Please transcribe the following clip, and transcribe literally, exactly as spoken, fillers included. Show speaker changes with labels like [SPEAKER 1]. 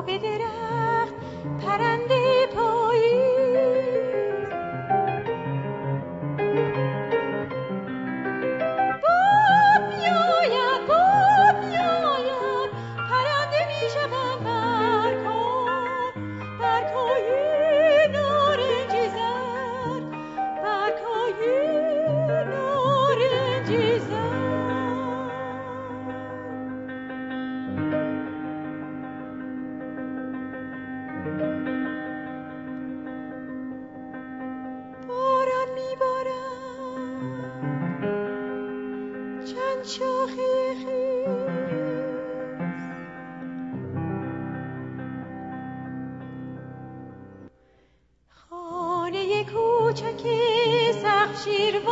[SPEAKER 1] به درخت پرنده پاییز، باد میآید باد میآید پرنده میشود برکار، برگهای نارنجی زرد، برگهای نارنجی زرد. باران میبارد چند شاخه خیز، خانه کوچک سقف شیروان